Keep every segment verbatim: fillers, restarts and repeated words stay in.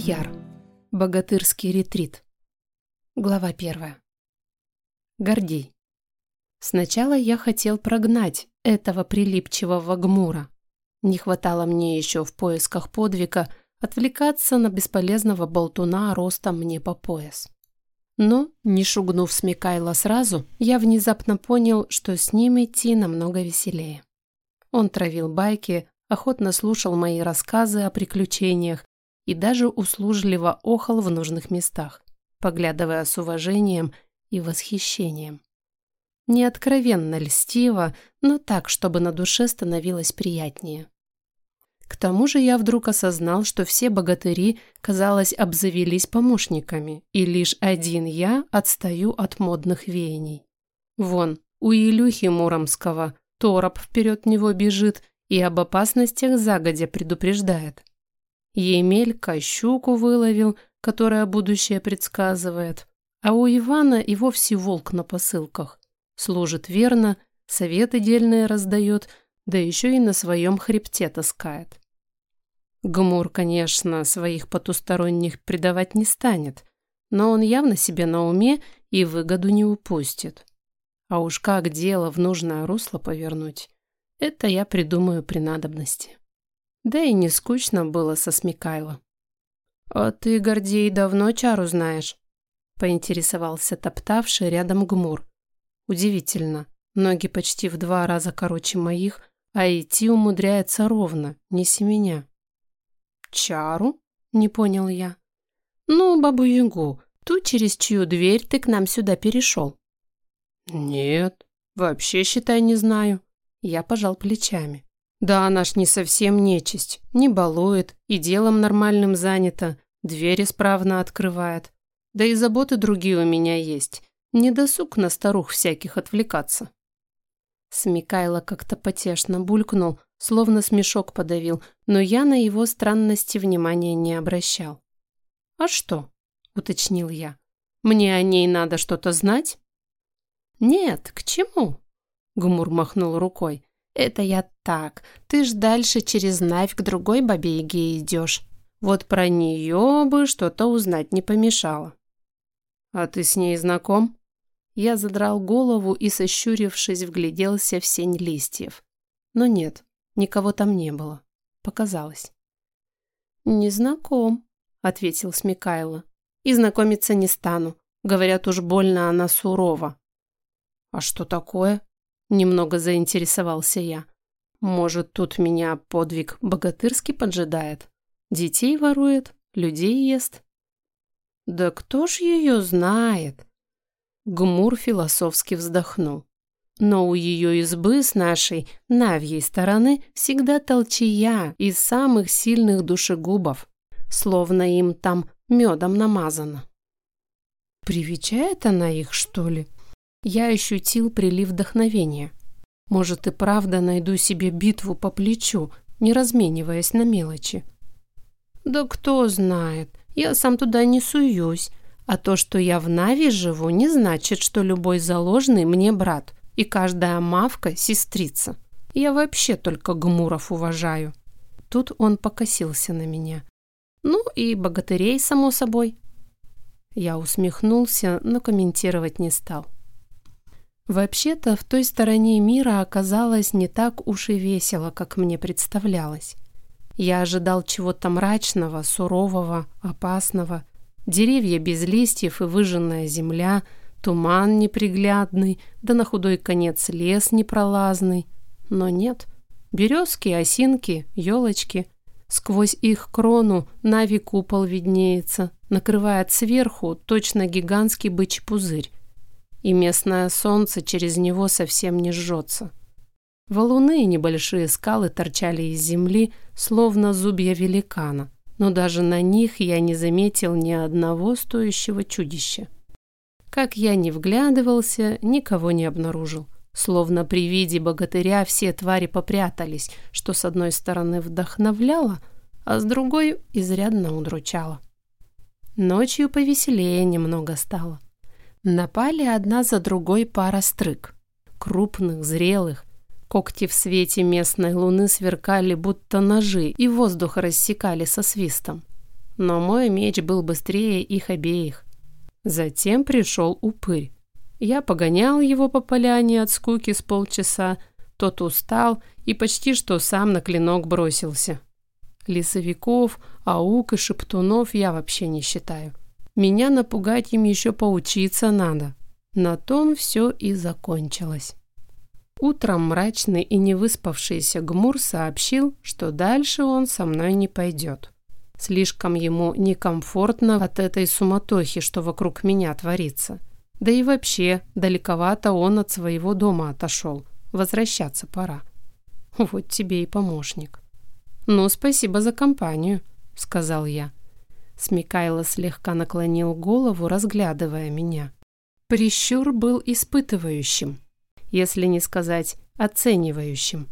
Яр. Богатырский ретрит. Глава первая. Гордей. Сначала я хотел прогнать этого прилипчивого гмура. Не хватало мне еще в поисках подвига отвлекаться на бесполезного болтуна ростом мне по пояс. Но, не шугнув с Микайла сразу, я внезапно понял, что с ним идти намного веселее. Он травил байки, охотно слушал мои рассказы о приключениях и даже услужливо охал в нужных местах, поглядывая с уважением и восхищением. Не откровенно льстиво, но так, чтобы на душе становилось приятнее. К тому же я вдруг осознал, что все богатыри, казалось, обзавелись помощниками, и лишь один я отстаю от модных веяний. Вон, у Илюхи Муромского Тороп вперед него бежит и об опасностях загодя предупреждает. Емелька щуку выловил, которая будущее предсказывает, а у Ивана и вовсе волк на посылках. Служит верно, советы дельные раздает, да еще и на своем хребте таскает. Гмур, конечно, своих потусторонних предавать не станет, но он явно себе на уме и выгоду не упустит. А уж как дело в нужное русло повернуть, это я придумаю при надобности. Да и не скучно было со Смекайло. «А ты, Гордей, давно чару знаешь?» — поинтересовался топтавший рядом Гмур. Удивительно, ноги почти в два раза короче моих, а идти умудряется ровно, не семеня. «Чару?» — не понял я. «Ну, бабу-ягу, ту, через чью дверь ты к нам сюда перешел». «Нет, вообще, считай, не знаю». Я пожал плечами. «Да она ж не совсем нечисть, не балует и делом нормальным занята, дверь исправно открывает. Да и заботы другие у меня есть, не досуг на старух всяких отвлекаться». Смекайло как-то потешно булькнул, словно смешок подавил, но я на его странности внимания не обращал. «А что?» — уточнил я. «Мне о ней надо что-то знать?» «Нет, к чему?» — Гмур махнул рукой. «Это я так. Ты ж дальше через Навь к другой бабе-яге идешь. Вот про нее бы что-то узнать не помешало». «А ты с ней знаком?» Я задрал голову и, сощурившись, вгляделся в сень листьев. Но нет, никого там не было. Показалось. «Не знаком», — ответил Смекайло. «И знакомиться не стану. Говорят, уж больно она сурова». «А что такое?» — немного заинтересовался я. «Может, тут меня подвиг богатырский поджидает? Детей ворует, людей ест?» «Да кто ж ее знает?» Гмур философски вздохнул. «Но у ее избы с нашей навьей стороны всегда толчья из самых сильных душегубов, словно им там медом намазано». «Привечает она их, что ли?» Я ощутил прилив вдохновения. Может, и правда найду себе битву по плечу, не размениваясь на мелочи. «Да кто знает, я сам туда не суюсь. А то, что я в Нави живу, не значит, что любой заложный мне брат, и каждая мавка — сестрица. Я вообще только гмуров уважаю». Тут он покосился на меня. «Ну и богатырей, само собой». Я усмехнулся, но комментировать не стал. Вообще-то, в той стороне мира оказалось не так уж и весело, как мне представлялось. Я ожидал чего-то мрачного, сурового, опасного. Деревья без листьев и выжженная земля, туман неприглядный, да на худой конец лес непролазный. Но нет. Березки, осинки, елочки. Сквозь их крону Нави купол виднеется, накрывает сверху точно гигантский бычий пузырь. И местное солнце через него совсем не жжется. Валуны и небольшие скалы торчали из земли, словно зубья великана, но даже на них я не заметил ни одного стоящего чудища. Как я ни вглядывался, никого не обнаружил. Словно при виде богатыря все твари попрятались, что с одной стороны вдохновляло, а с другой изрядно удручало. Ночью повеселее немного стало. Напали одна за другой пара стрыг. Крупных, зрелых. Когти в свете местной луны сверкали, будто ножи, и воздух рассекали со свистом. но мой меч был быстрее их обеих. Затем пришел упырь. Я погонял его по поляне от скуки с полчаса, тот устал и почти что сам на клинок бросился. Лесовиков, аук и шептунов я вообще не считаю. Меня напугать им еще поучиться надо. На том все и закончилось. Утром мрачный и невыспавшийся Гмур сообщил, что дальше он со мной не пойдет. Слишком ему некомфортно от этой суматохи, что вокруг меня творится. Да и вообще, далековато он от своего дома отошел. Возвращаться пора. Вот тебе и помощник. «Ну, спасибо за компанию», — сказал я. Смекайло слегка наклонил голову, разглядывая меня. Прищур был испытывающим, если не сказать оценивающим.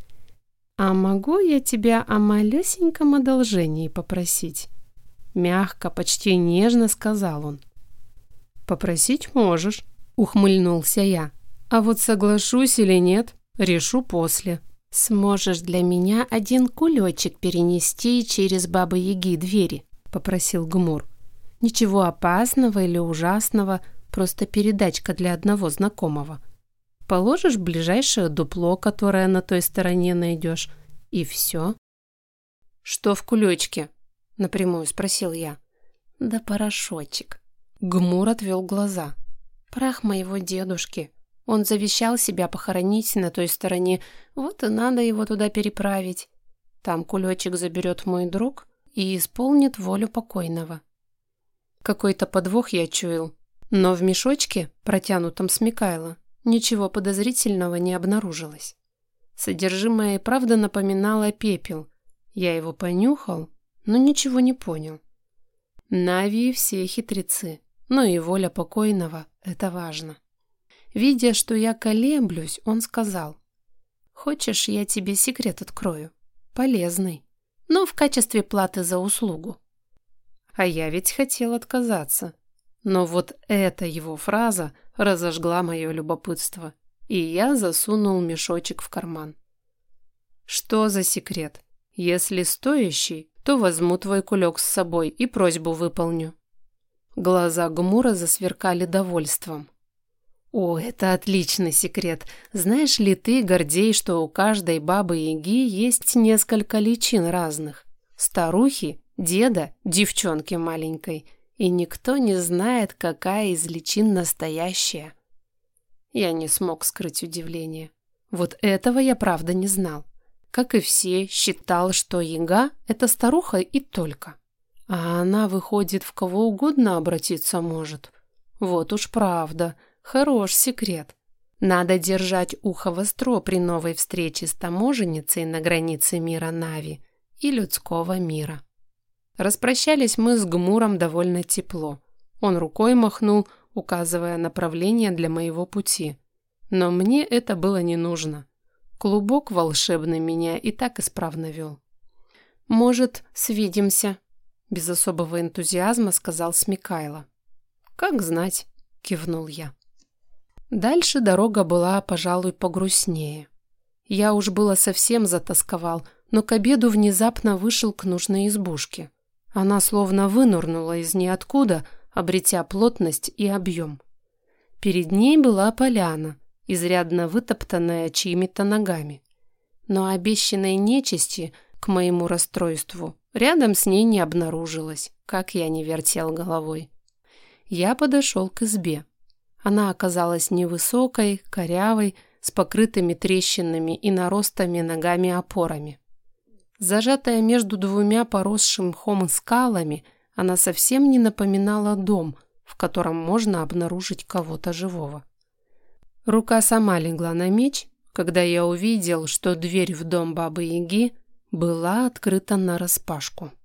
«А могу я тебя о малюсеньком одолжении попросить?» Мягко, почти нежно сказал он. «Попросить можешь», — ухмыльнулся я. «А вот соглашусь или нет, решу после». «Сможешь для меня один кулечек перенести через Бабы-Яги двери?» — попросил Гмур. «Ничего опасного или ужасного, просто передачка для одного знакомого. Положишь в ближайшее дупло, которое на той стороне найдешь, и все». «Что в кулечке?» — напрямую спросил я. «Да порошочек». Гмур отвел глаза. «Прах моего дедушки. Он завещал себя похоронить на той стороне, вот и надо его туда переправить. Там кулечек заберет мой друг и исполнит волю покойного». Какой-то подвох я чуял, но в мешочке, протянутом Смекайло, ничего подозрительного не обнаружилось. Содержимое и правда напоминало пепел. Я его понюхал, но ничего не понял. Нави все хитрецы, но и воля покойного — это важно. Видя, что я колеблюсь, он сказал: «Хочешь, я тебе секрет открою? Полезный, но в качестве платы за услугу». А я ведь хотел отказаться. Но вот эта его фраза разожгла мое любопытство, и я засунул мешочек в карман. «Что за секрет? Если стоящий, то возьму твой кулек с собой и просьбу выполню». Глаза Гмура засверкали довольством. «О, это отличный секрет. Знаешь ли ты, Гордей, что у каждой Бабы-Яги есть несколько личин разных? Старухи, деда, девчонки маленькой. И никто не знает, какая из личин настоящая». Я не смог скрыть удивление. Вот этого я правда не знал. Как и все, считал, что Яга — это старуха и только. А она, выходит, в кого угодно обратиться может. Вот уж правда. Хорош секрет. Надо держать ухо востро при новой встрече с таможенницей на границе мира Нави и людского мира. Распрощались мы с Гмуром довольно тепло. Он рукой махнул, указывая направление для моего пути. Но мне это было не нужно. Клубок волшебный меня и так исправно вел. «Может, свидимся?» — без особого энтузиазма сказал Смекайло. «Как знать», — кивнул я. Дальше дорога была, пожалуй, погрустнее. Я уж было совсем затасковал, но к обеду внезапно вышел к нужной избушке. Она словно вынырнула из ниоткуда, обретя плотность и объем. Перед ней была поляна, изрядно вытоптанная чьими-то ногами. Но обещанной нечисти, к моему расстройству, рядом с ней не обнаружилось, как я не вертел головой. Я подошел к избе. Она оказалась невысокой, корявой, с покрытыми трещинами и наростами ногами-опорами. Зажатая между двумя поросшим мхом скалами, она совсем не напоминала дом, в котором можно обнаружить кого-то живого. Рука сама легла на меч, когда я увидел, что дверь в дом Бабы-Яги была открыта нараспашку.